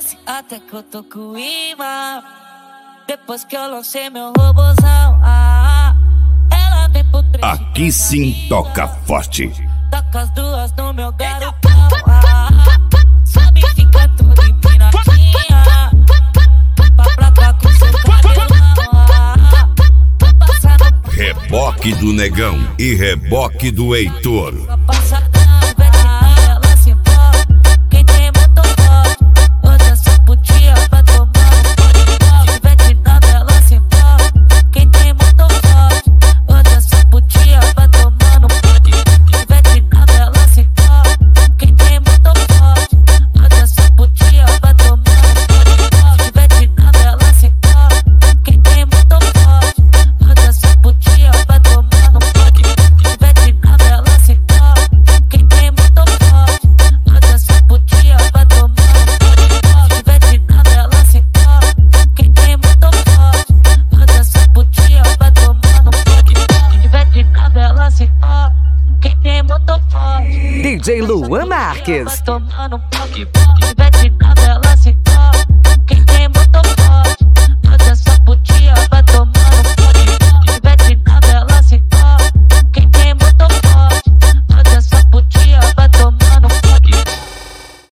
desce até que eu tô com imã. Depois que eu lancei meu robozão, ela vem pro trecho. Aqui sim toca forte. Toca as duas no meu garotão. Sobe e fica tudo empinadinha. Pra cá com seu cabelão. Reboque do Negão e reboque do Heitor. DJ Luan Marques. Vai tomando